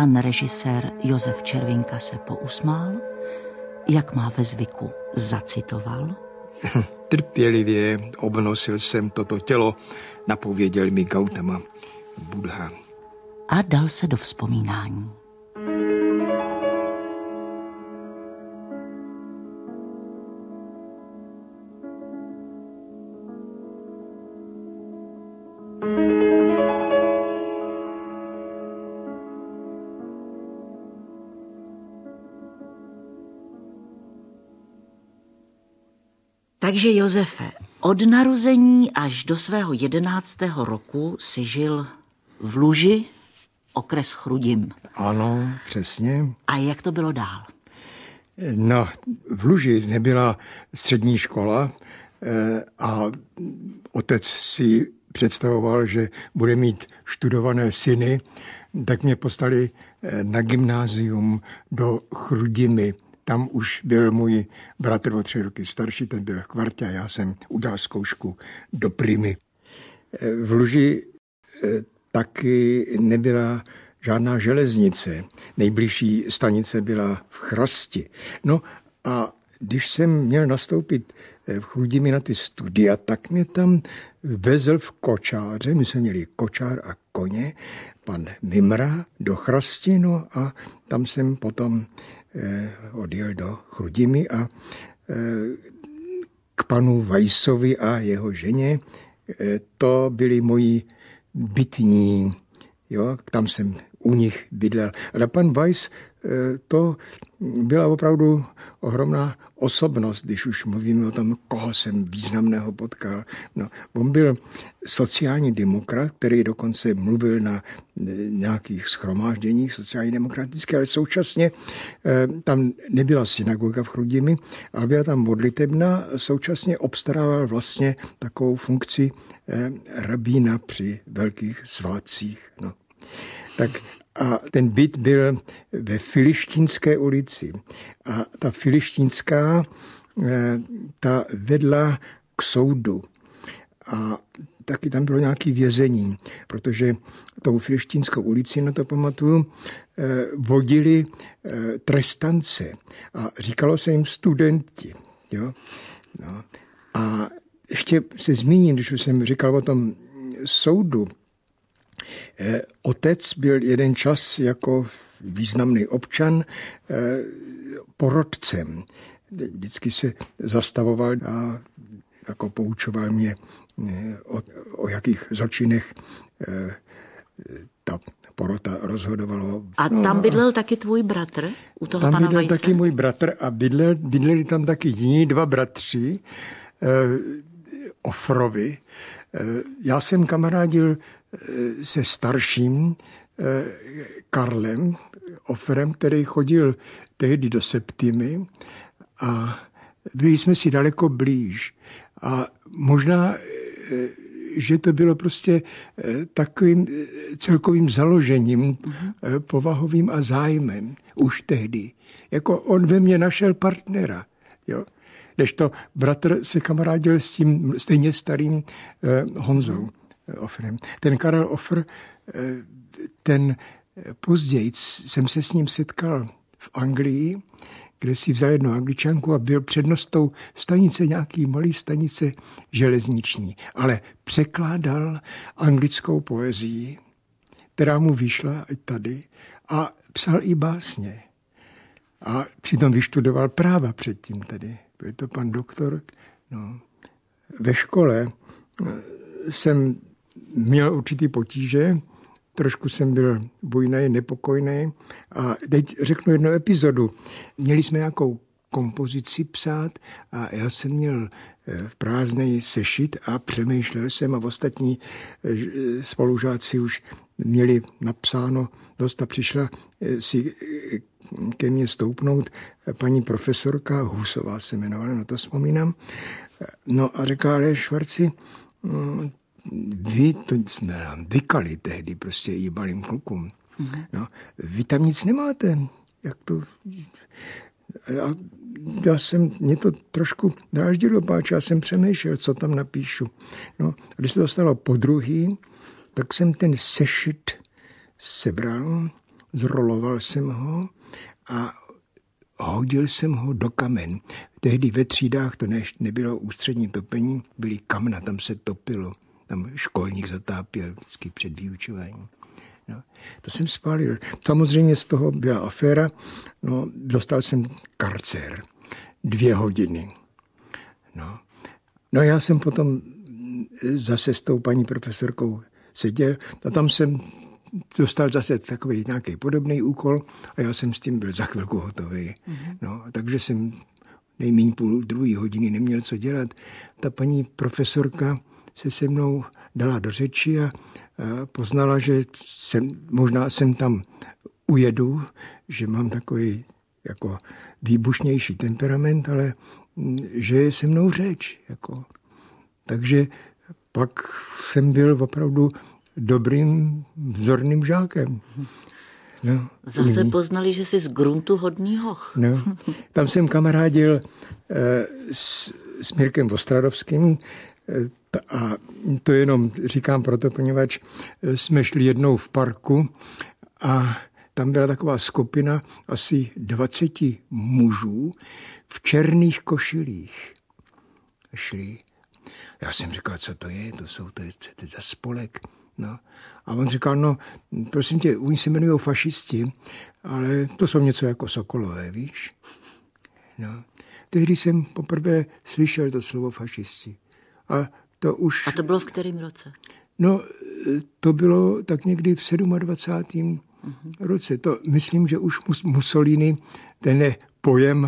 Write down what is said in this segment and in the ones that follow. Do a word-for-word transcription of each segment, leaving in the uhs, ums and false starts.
Pan režisér Josef Červinka se pousmál, jak má ve zvyku zacitoval. Trpělivě obnosil jsem toto tělo, napověděl mi Gautama Buddha. A dal se do vzpomínání. Takže Josefe, od narození až do svého jedenáctého roku si žil v Luži, okres Chrudim. Ano, přesně. A jak to bylo dál? No, v Luži nebyla střední škola a otec si představoval, že bude mít študované syny, tak mě poslali na gymnázium do Chrudimi. Tam už byl můj bratr o tři roky starší, ten byl v kvartě a já jsem udělal zkoušku do primy. V Luži taky nebyla žádná železnice. Nejbližší stanice byla v Chrasti. No a když jsem měl nastoupit v Chrudimi na ty studia, tak mě tam vezl v kočáře, my jsme měli kočár a koně, pan Mimra do Chrasti, no a tam jsem potom odjel do Chrudimi a k panu Weissovi a jeho ženě, to byli moji bytní, jo, tam jsem u nich bydlel. Ale pan Weiss, to byla opravdu ohromná osobnost, když už mluvíme o tom, koho jsem významného potkal. No, on byl sociální demokrat, který dokonce mluvil na nějakých shromážděních sociálně demokratických, ale současně tam nebyla synagoga v Chrudimi, ale byla tam modlitebna, současně obstarával vlastně takovou funkci rabína při velkých svátcích. No. Tak a ten byt byl ve Filištínské ulici. A ta Filištínská, ta vedla k soudu. A taky tam bylo nějaké vězení, protože tou Filištínskou ulici, na to pamatuju, vodili trestance. A říkalo se jim studenti. Jo? No. A ještě se zmíním, když už jsem říkal o tom soudu, otec byl jeden čas jako významný občan porotcem. Vždycky se zastavoval a jako poučoval mě o, o jakých zločinech ta porota rozhodovalo. A tam bydlel no, taky tvůj bratr? U toho tam pana bydlel Weisse? Taky můj bratr a bydlel, bydleli tam taky jiní dva bratři, eh, Ofrovi. Eh, já jsem kamarádil se starším Karlem Ofrem, který chodil tehdy do Septimy a byli jsme si daleko blíž. A možná, že to bylo prostě takovým celkovým založením, mm-hmm. povahovým a zájmem už tehdy. Jako on ve mně našel partnera, jo. Nežto bratr se kamarádil s tím stejně starým Honzou. Ofrem. Ten Karel Ofr, ten později jsem se s ním setkal v Anglii, kde si vzal jednu Angličanku a byl přednostou stanice, nějaký malý stanice železniční, ale překládal anglickou poezii, která mu vyšla i tady a psal i básně. A přitom vyštudoval práva předtím tady. Byl to pan doktor. No. Ve škole jsem měl určitý potíže, trošku jsem byl bujnej, nepokojný a teď řeknu jednu epizodu. Měli jsme nějakou kompozici psát a já jsem měl v prázdnej sešit a přemýšlel jsem a ostatní spolužáci už měli napsáno dost a přišla si ke mně stoupnout paní profesorka Husová se jmenovala, na to vzpomínám. No a řekla, ale Švarci, vy, to jsme nám vykali tehdy prostě jíbalým klukům. Mm-hmm. No, vy tam nic nemáte. Jak to... Já, já jsem, mě to trošku dráždilo, páč, já jsem přemýšlel, co tam napíšu. No, a když se to stalo po druhý, tak jsem ten sešit sebral zroloval jsem ho a hodil jsem ho do kamen. Tehdy ve třídách to ne, nebylo ústřední topení, byly kamna, tam se topilo. Tam školník zatápěl vždycky před vyučováním. No, to jsem spálil. Samozřejmě z toho byla aféra. No, dostal jsem karcér. Dvě hodiny. No. no já jsem potom zase s tou paní profesorkou seděl a tam jsem dostal zase takový nějaký podobný úkol a já jsem s tím byl za chvilku hotový. Mm-hmm. No, takže jsem nejméně půl druhé hodiny neměl co dělat. Ta paní profesorka se se mnou dala do řeči a poznala, že jsem, možná jsem tam ujedu, že mám takový jako výbušnější temperament, ale že je se mnou řeč. Jako. Takže pak jsem byl opravdu dobrým, vzorným žákem. No, Zase umí. Poznali, že jsi z gruntu hodný hoch. No, tam jsem kamarádil eh, s, s Mirkem Ostradovským eh, a to jenom říkám proto, poněvadž jsme šli jednou v parku a tam byla taková skupina asi dvaceti mužů v černých košilích. Šli. Já jsem říkal, co to je, to jsou to je, to je za spolek. No. A on říkal, no, prosím tě, oni se jmenují fašisti, ale to jsou něco jako sokolové, víš? No. Tehdy jsem poprvé slyšel to slovo fašisti. A to už... A to bylo v kterém roce? No, to bylo tak někdy v dvacátém sedmém Uh-huh. roce. To myslím, že už Mussolini ten pojem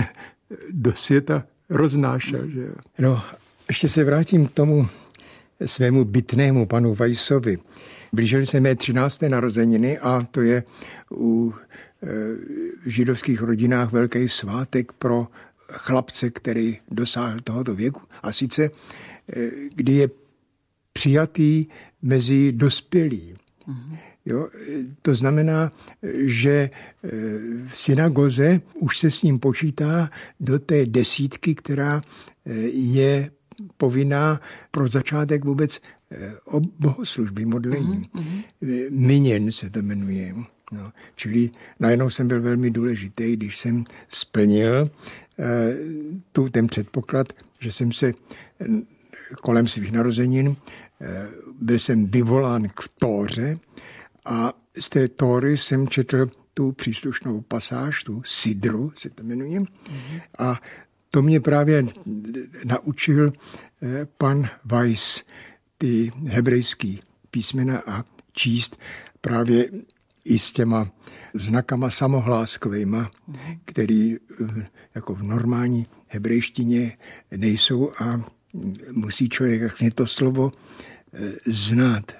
do světa roznášel. Že? No, ještě se vrátím k tomu svému bytnému panu Weissovi. Blížily se mé třinácté narozeniny a to je u e, židovských rodinách velký svátek pro chlapce, který dosáhl tohoto věku. A sice, e, kdy je přijatý mezi dospělí. Mm-hmm. Jo, to znamená, že v synagoze už se s ním počítá do té desítky, která je povinná pro začátek vůbec bohoslužby, modlení. Mm-hmm. Minjen se to jmenuje. No, čili najednou jsem byl velmi důležitý, když jsem splnil tu, ten předpoklad, že jsem se kolem svých narozenin byl jsem vyvolán k Tóře a z té Tóry jsem četl tu příslušnou pasáž, tu Sidru se to jmenuje. Mm-hmm. A to mě právě naučil pan Weiss ty hebrejský písmena a číst právě i s těma znakama samohláskovejma, mm-hmm. který jako v normální hebrejštině nejsou a musí člověk vlastně to slovo znát,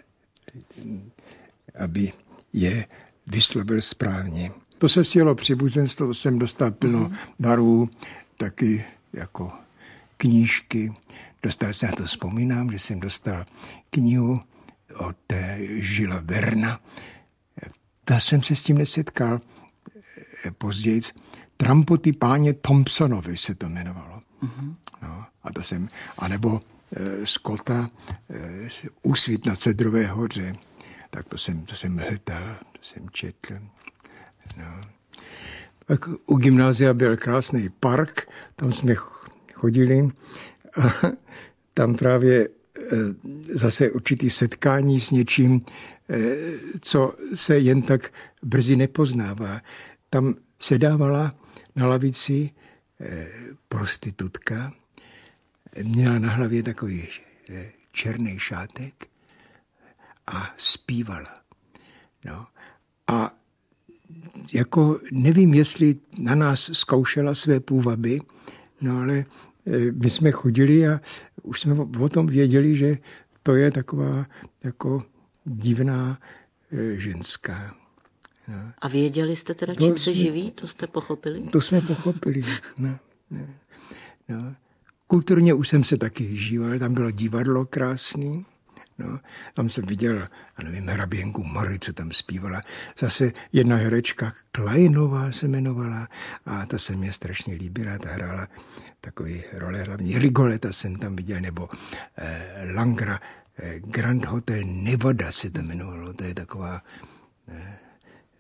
aby je vyslovil správně. To se sjelo příbuzenstvo, to jsem dostal plno mm-hmm. darů, taky jako knížky. Dostal jsem, na to vzpomínám, že jsem dostal knihu od Žila Verna. Ta jsem se s tím nesetkal později. Trampoty páně Thompsonovi se to jmenovalo. Mm-hmm. No, a to jsem, anebo e, Scotta e, Úsvit na Cedrové hoře. Tak to jsem, to jsem hledal, to jsem četl. No. Tak u gymnázia byl krásný park, tam jsme chodili a tam právě zase určitý setkání s něčím, co se jen tak brzy nepoznává. Tam sedávala na lavici prostitutka, měla na hlavě takový černý šátek a zpívala. No. A jako nevím, jestli na nás zkoušela své půvaby, no ale my jsme chodili a už jsme o tom věděli, že to je taková jako divná ženská. No. A věděli jste teda, čím to se jsme, živí? To jste pochopili? To jsme pochopili. No, no, no. Kulturně už jsem se taky žíval, tam bylo divadlo krásný. No, tam jsem viděl, já nevím, hraběnku Mary, co tam zpívala. Zase jedna herečka, Kleinová se jmenovala a ta se mě strašně líbila, ta hrála takový role hlavní. Rigoleta jsem tam viděl, nebo eh, Langra, eh, Grand Hotel Nevada se to jmenovalo, to je taková eh,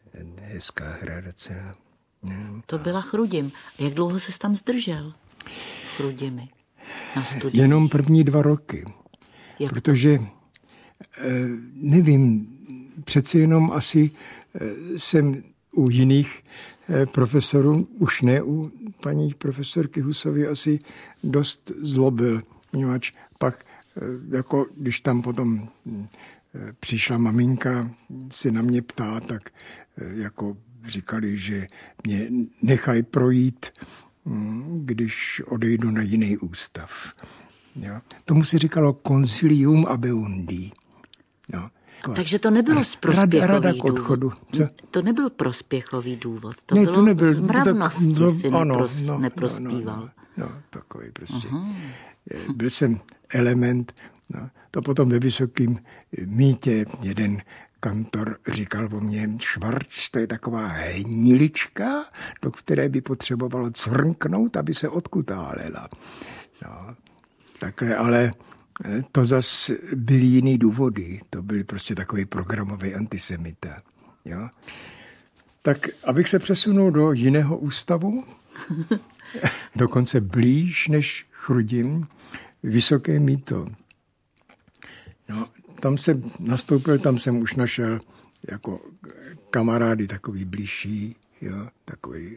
hezká hra docela. No. To byla Chrudim. Jak dlouho ses tam zdržel v Chrudimi na studiích? Jenom první dva roky. Jak protože, nevím, přeci jenom asi jsem u jiných profesorů, už ne u paní profesorky Husovy, asi dost zlobil. Poněvadž pak, jako když tam potom přišla maminka si na mě ptát, tak jako říkali, že mě nechají projít, když odejdu na jiný ústav. Jo. Tomu se říkalo consilium abeundi. No. Takže to nebylo z prospěchový rada, rada k důvod. odchodu. Co? To nebyl prospěchový důvod. To ne, bylo to nebyl, z mravnosti to tak, si ano, nepros, no, neprospíval. No, no, no, takový prostě. Aha. Byl jsem element. No. To potom ve Vysokém mýtě jeden kantor říkal o mě, Švarc, to je taková hnilička, do které by potřebovalo cvrknout, aby se odkutálela. No, takhle, ale to zas byly jiný důvody. To byl prostě takový programový antisemita. Jo? Tak abych se přesunul do jiného ústavu, dokonce blíž než Chrudim, Vysoké mýto. No, tam jsem nastoupil, tam jsem už našel jako kamarády takový blížší, jo, takový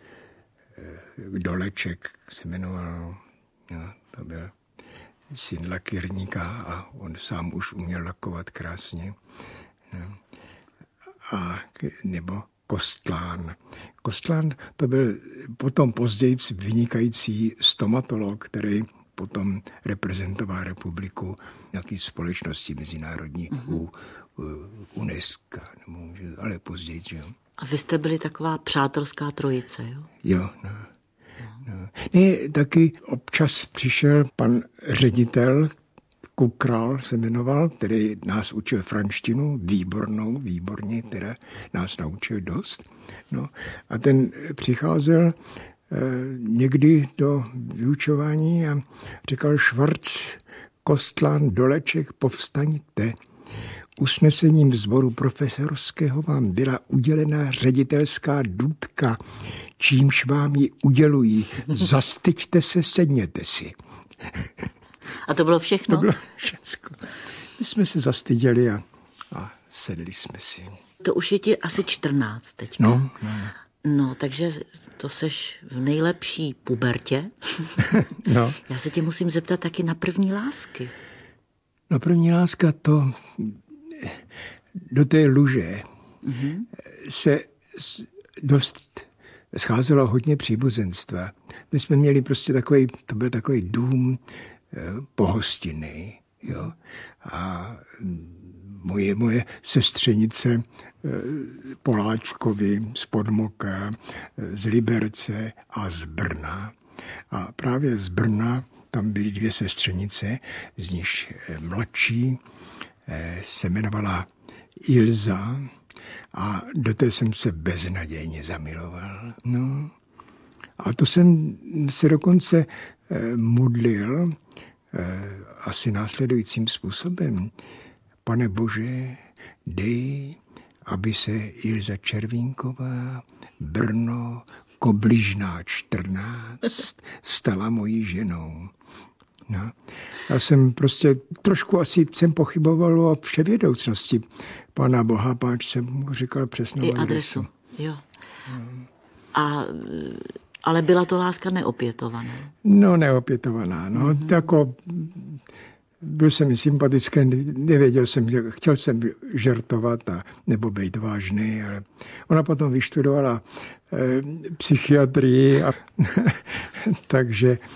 Doleček se jmenoval, jo, to byl syn lakírníka a on sám už uměl lakovat krásně. No. A nebo Kostlán. Kostlán to byl potom později vynikající stomatolog, který potom reprezentoval republiku nějaký společnosti mezinárodní mm-hmm. u, u UNESCO, nebo, ale později, že jo. A vy jste byli taková přátelská trojice, jo? Jo, no. no. Ne, taky občas přišel pan ředitel, Kukral se jmenoval, který nás učil franštinu, výbornou, výborně, teda nás naučil dost. No, a ten přicházel někdy do vyučování a říkal Švarc, Kostlán, Doleček, povstaňte. Usnesením sboru profesorského vám byla udělena ředitelská důtka, čímž vám ji udělují. Zastyďte se, sedněte si. A to bylo všechno? To bylo všecko. My jsme se zastyděli a, a sedli jsme si. To už je ti asi čtrnáct teďka. No, no. No, takže to seš v nejlepší pubertě. No. Já se tě musím zeptat taky na první lásky. No první láska to do té luže mm-hmm. se dost scházelo hodně příbuzenstva. My jsme měli prostě takový, to byl takový dům pohostinný, jo. A moje, moje sestřenice Poláčkovi z Podmoka, z Liberce a z Brna. A právě z Brna tam byly dvě sestřenice, z nich mladší se jmenovala Ilza a do té jsem se beznadějně zamiloval. No. A to jsem se dokonce modlil asi následujícím způsobem. Pane Bože, dej, aby se Ilza Červínková, Brno, Kobližná čtrnáct, stala mojí ženou. No. Já jsem prostě trošku asi jsem pochyboval o vševědoucnosti Pana Boha, páč jsem mu říkal přesnou I adresu. adresu. Jo. No. A, ale byla to láska neopětovaná? No, neopětovaná. No. Mm-hmm. Jako, byl jsem mi sympatický, nevěděl jsem, chtěl jsem žertovat a, nebo být vážný, ale ona potom vyštudovala e, psychiatrii, a, takže e,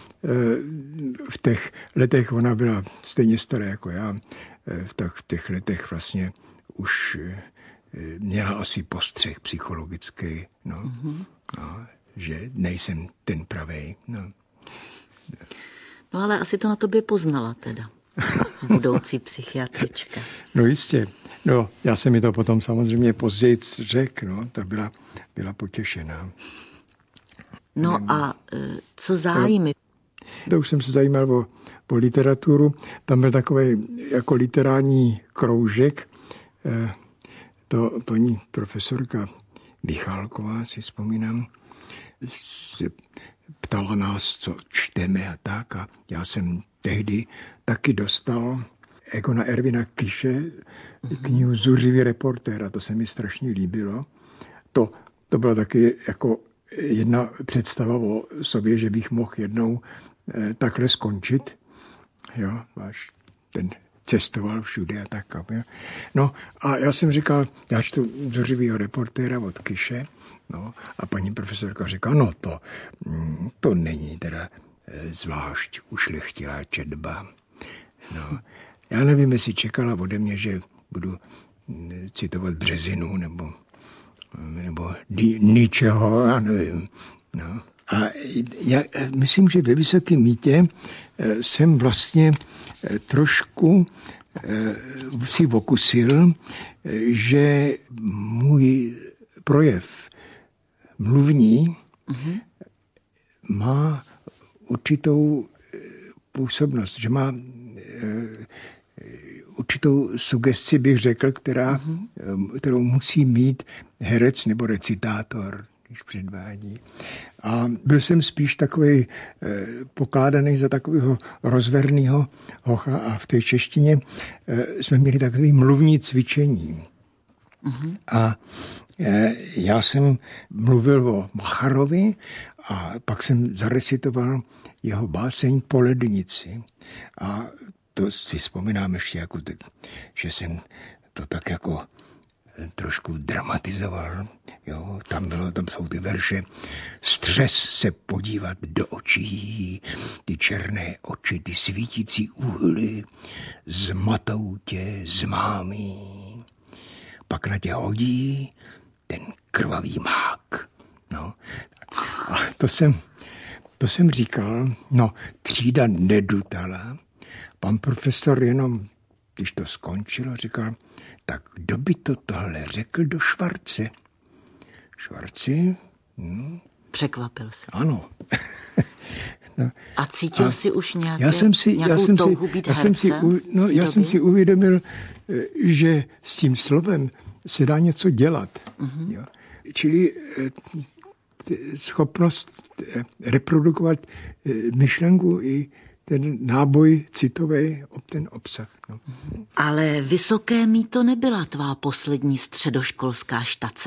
v těch letech ona byla stejně stará jako já, e, v, tak, v těch letech vlastně už e, měla asi postřeh psychologický, no, mm-hmm. no, že nejsem ten pravej. No. no ale asi to na tobě poznala teda. Budoucí psychiatrička. No jistě. No, já jsem mi to potom samozřejmě později řekl, no, ta byla, byla potěšená. No hmm. a co zájmy? To už jsem se zajímal o, o literaturu. Tam byl takový jako literární kroužek. To paní profesorka Michálková, si vzpomínám, se ptala nás, co čteme a tak. A já jsem tehdy taky dostal Egona Ervina Kiše knihu Zuřivý reportér a to se mi strašně líbilo. To, to bylo taky jako jedna představa o sobě, že bych mohl jednou eh, takhle skončit. Jo, až ten cestoval všude a tak. Jo. No a já jsem říkal, já čtu Zuřivýho reportéra od Kiše, no, a paní profesorka říká, no to, to není teda zvlášť ušlechtilá četba. No, já nevím, jestli čekala ode mě, že budu citovat Březinu nebo, nebo ničeho, já nevím. No. A já myslím, že ve Vysokém mýtě jsem vlastně trošku si okusil, že můj projev mluvní mm-hmm. má určitou působnost, že má určitou sugesti, bych řekl, která, mm-hmm. kterou musí mít herec nebo recitátor, když předvádí. A byl jsem spíš takový eh, pokládaný za takového rozverného hocha a v té češtině eh, jsme měli takové mluvní cvičení. Mm-hmm. A eh, já jsem mluvil o Macharovi a pak jsem zarecitoval jeho báseň Po lednici. A to si vzpomínám ještě, jako tak, že jsem to tak jako trošku dramatizoval. Jo, tam, bylo, tam jsou ty verše. Střes se podívat do očí, ty černé oči, ty svítící úhly, zmatou tě, zmámí. Pak na tě hodí ten krvavý mák. No. A to jsem, to jsem říkal, no, třída nedutala. Pan profesor jenom, když to skončilo, říkal, tak kdo by to tohle řekl do Švarce? Švarci? No. Překvapil se. Ano. No. A cítil a jsi už nějaké, já jsem si, nějakou já jsem touhu si, být já jsem si, u, no, já jsem si uvědomil, že s tím slovem se dá něco dělat. Mm-hmm. Jo. Čili schopnost reprodukovat myšlenku i ten náboj citový, ten obsah. No. Ale Vysoké mýto nebyla tvá poslední středoškolská štace.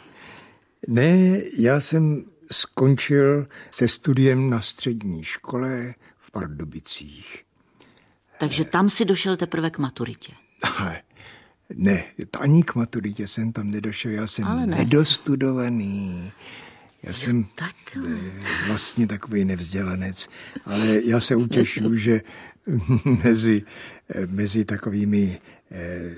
Ne, já jsem skončil se studiem na střední škole v Pardubicích. Takže tam si došel teprve k maturitě. Ne, ani k maturitě jsem tam nedošel, já jsem ne. nedostudovaný. Já jsem tak. vlastně takový nevzdělanec, ale já se utěšuju, že mezi, mezi takovými eh,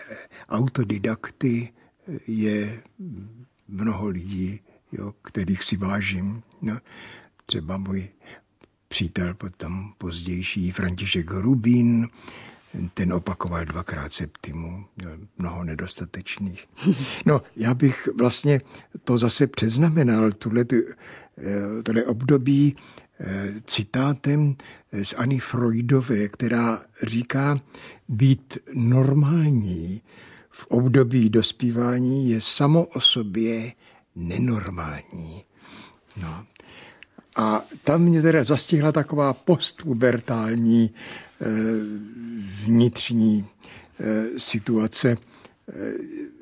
autodidakty je mnoho lidí, jo, kterých si vážím. No, třeba můj přítel potom pozdější František Hrubín, ten opakoval dvakrát septimu, měl mnoho nedostatečných. No, já bych vlastně to zase předznamenal, tohle období citátem z Anny Freudové, která říká, být normální v období dospívání je samo o sobě nenormální. No. A tam mě teda zastihla taková postpubertální eh, vnitřní eh, situace. Eh,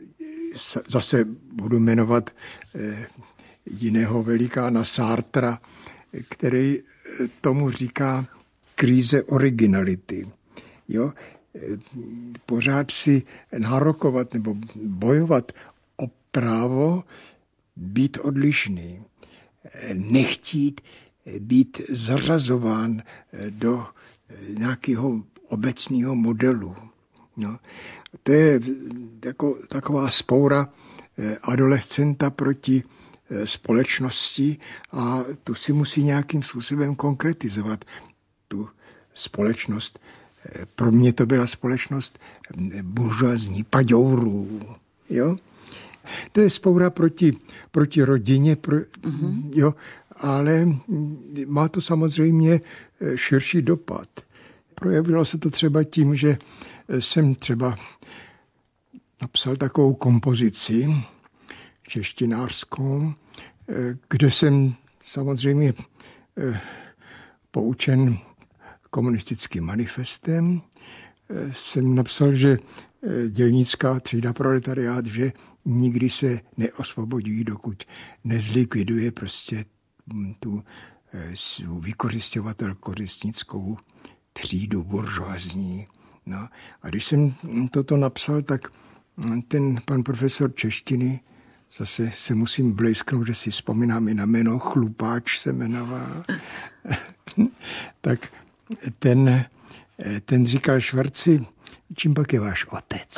zase budu jmenovat eh, jiného velikána Sartra, který tomu říká krize originality. Jo? Pořád si nárokovat nebo bojovat o právo být odlišný. Nechtít být zařazován do nějakého obecného modelu. No. To je jako taková spoura adolescenta proti společnosti a tu si musí nějakým způsobem konkretizovat tu společnost. Pro mě to byla společnost buržoazní paďourů. Jo? To je spoura proti, proti rodině, pro, mm-hmm. jo, ale má to samozřejmě širší dopad. Projevilo se to třeba tím, že jsem třeba napsal takovou kompozici češtinářskou, kde jsem samozřejmě poučen komunistickým manifestem. Jsem napsal, že dělnická třída proletariát, že nikdy se neosvobodí, dokud nezlikviduje prostě tu vykořisťovatel kořistnickou třídu buržoazní. No. A když jsem toto napsal, tak ten pan profesor češtiny, zase se musím blejsknout, že si vzpomínám i na jméno, Chlupáč se jmenoval, tak ten, ten říkal Švarci, čím pak je váš otec?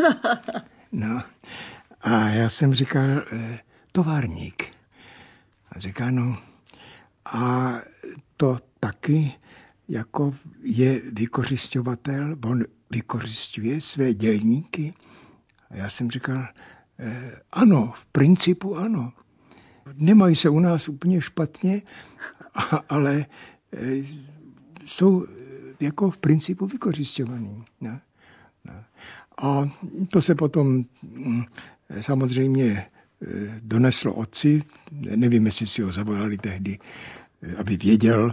No. A já jsem říkal, továrník. A říká, no, a to taky jako je vykořisťovatel, on vykořisťuje své dělníky. A já jsem říkal, eh, ano, v principu ano. Nemají se u nás úplně špatně, a, ale eh, jsou jako v principu vykořisťovaný. No, no. A to se potom hm, samozřejmě eh, doneslo otci. Nevím, jestli si ho zavolali tehdy, eh, aby věděl,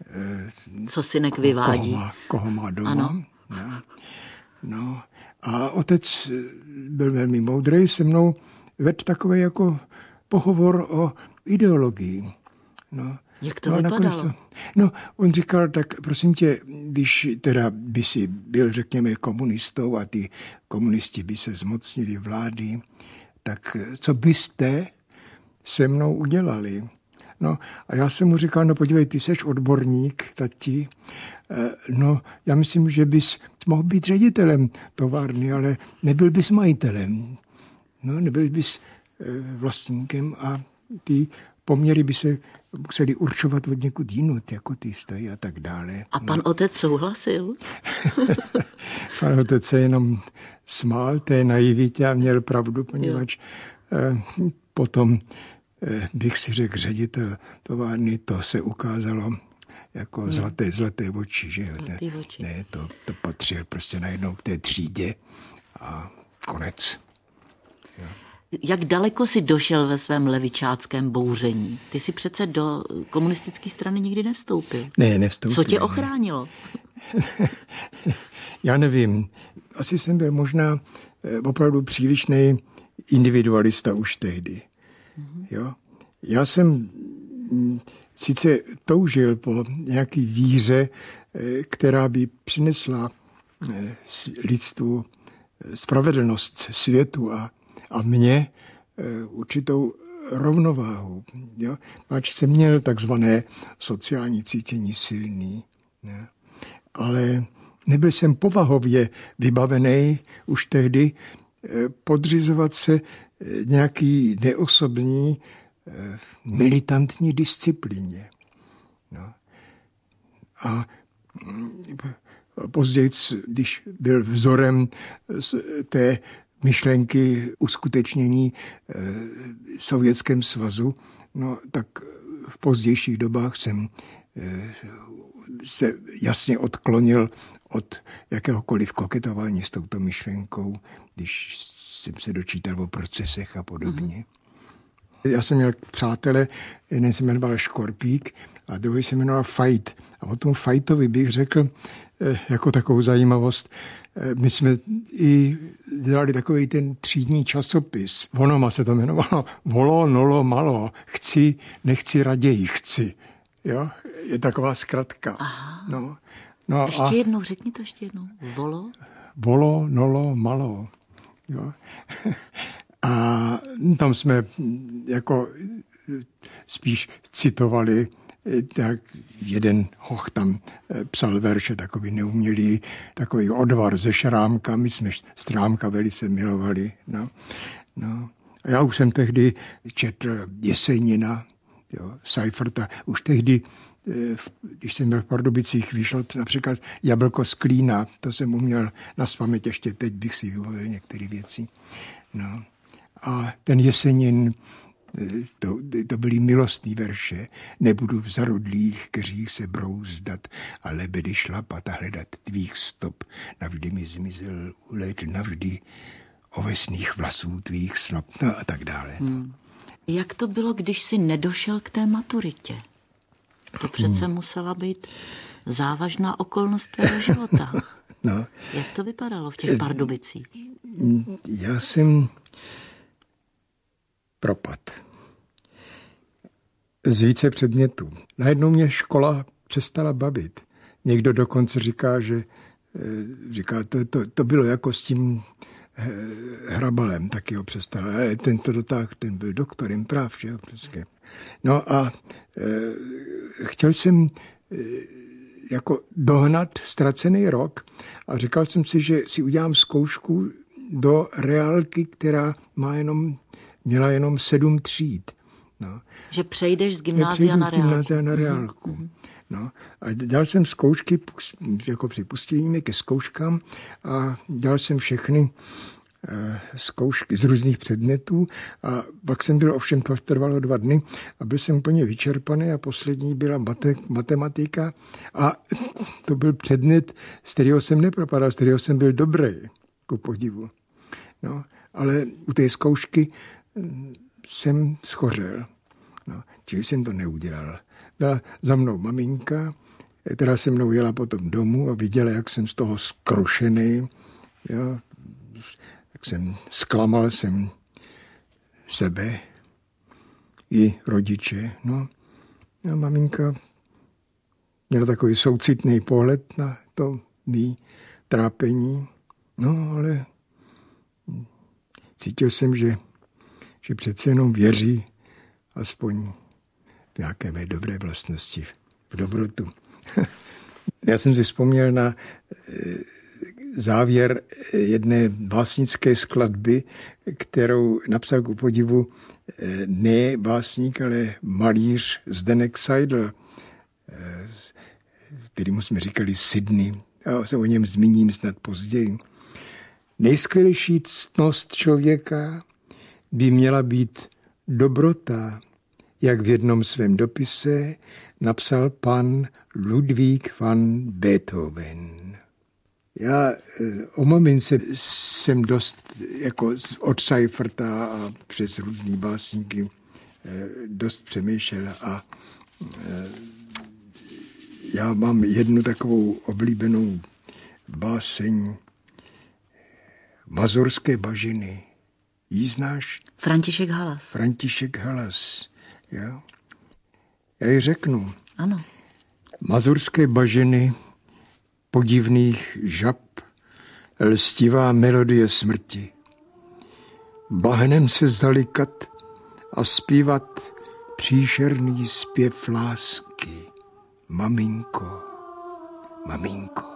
co synek vyvádí. Koho má, koho má doma. Ano. No. No. A otec byl velmi moudrý, se mnou vedl takový jako pohovor o ideologii. No. Jak to no, vypadalo? To, no, on říkal, tak prosím tě, když teda by si byl, řekněme, komunistou a ty komunisti by se zmocnili vlády, tak co byste se mnou udělali? No a já jsem mu říkal, no podívej, ty seš odborník, tati, no já myslím, že bys mohl být ředitelem továrny, ale nebyl bys majitelem. No, nebyl bys vlastníkem a ty poměry by se museli určovat od někud jinut, jako ty stojí a tak dále. A pan no. otec souhlasil? Pan otec se jenom smál té naivitě a měl pravdu, poněvadž eh, potom bych si řekl, ředitel továrny, to se ukázalo jako hmm. zlaté, zlaté oči, že jo. Oči. Ne, to, to patřil prostě najednou k té třídě a konec. Jo. Jak daleko jsi došel ve svém levičáckém bouření? Ty jsi přece do komunistické strany nikdy nevstoupil. Ne, nevstoupil. Co tě ochránilo? Já nevím. Asi jsem byl možná opravdu přílišný individualista už tehdy. Jo? Já jsem sice toužil po nějaký víře, která by přinesla lidstvu spravedlnost světu a, a mně určitou rovnováhu. Jo? Páč jsem měl takzvané sociální cítění silný. Jo? Ale nebyl jsem povahově vybavený už tehdy podřizovat se nějaký neosobní militantní disciplíně. No. A později, když byl vzorem té myšlenky uskutečnění v Sovětském svazu, no, tak v pozdějších dobách jsem se jasně odklonil od jakéhokoliv koketování s touto myšlenkou, když jsem se dočítal o procesech a podobně. Mm-hmm. Já jsem měl přátele, jeden se jmenoval Škorpík a druhý se jmenoval Fajt. A o tom Fajtovi bych řekl jako takovou zajímavost, my jsme i dělali takový ten třídní časopis. Vonoma se to jmenovalo Volo, nolo, malo. Chci, nechci, raději chci. Jo? Je taková zkratka. Aha. No. No ještě a... jednou, řekni to ještě jednou. Volo? Volo, nolo, malo. Jo. A tam jsme jako spíš citovali, tak jeden hoch tam psal verše, takový neumělý, takový odvar ze Šrámka, my jsme Šrámka velice milovali. No. No. A já už jsem tehdy četl Jesenina, jo, Seiferta, už tehdy, když jsem byl v Pardubicích, vyšlo například Jablko z klína, to jsem uměl nazpamět, ještě teď bych si vymluvil některé věci. No. A ten Jesenin, to, to byly milostní verše. Nebudu v zarudlých keřích se brouzdat a lebedy šlapat a hledat tvých stop. Navždy mi zmizel, ulet navždy ovesných vlasů tvých snop, no a tak dále. Hmm. Jak to bylo, když jsi nedošel k té maturitě? To přece hmm. musela být závažná okolnost tvého života. No. Jak to vypadalo v těch Pardubicích? Já jsem propad z více předmětů. Najednou mě škola přestala bavit. Někdo dokonce říká, že říká, to, to, to bylo jako s tím Hrabalem, taky ho přestal. Ten to dotáhl, ten byl doktorem práv, že jo? No a e, chtěl jsem e, jako dohnat ztracený rok a říkal jsem si, že si udělám zkoušku do reálky, která má jenom, měla jenom sedm tříd. No. Že přejdeš z gymnázia na reálku. gymnázia na reálku. Mm-hmm. No. A dělal jsem zkoušky, jako připustili mě ke zkouškám a dělal jsem všechny e, zkoušky z různých předmětů a pak jsem byl, ovšem to trvalo dva dny a byl jsem plně vyčerpaný a poslední byla mate, matematika a to byl předmět, z kterého jsem nepropadal, z kterého jsem byl dobrý, ku podivu. No, ale u té zkoušky jsem schořel, no, čili jsem to neudělal. Byla za mnou maminka, která se mnou jela potom domů a viděla, jak jsem z toho zkrušený. Jo. Tak jsem zklamal jsem sebe i rodiče. No. A maminka měla takový soucitný pohled na to mý trápení. No, ale cítil jsem, že, že přece jenom věří aspoň nějaké mé dobré vlastnosti, v dobrotu. Já jsem si vzpomněl na závěr jedné básnické skladby, kterou napsal ku podivu ne básník, ale malíř Zdeněk Seidl, kterému jsme říkali Sydney. Já se o něm zmíním snad později. Nejskvělejší ctnost člověka by měla být dobrota, jak v jednom svém dopise napsal pan Ludwig van Beethoven. Já o mamince jsem dost jako od Seiferta a přes různý básníky dost přemýšlel a já mám jednu takovou oblíbenou báseň Mazurské bažiny. Jí znáš? František Halas. František Halas, jo. Já ji řeknu. Ano. Mazurské bažiny podivných žab, lstivá melodie smrti. Bahnem se zalikat a zpívat příšerný zpěv lásky. Maminko, maminko.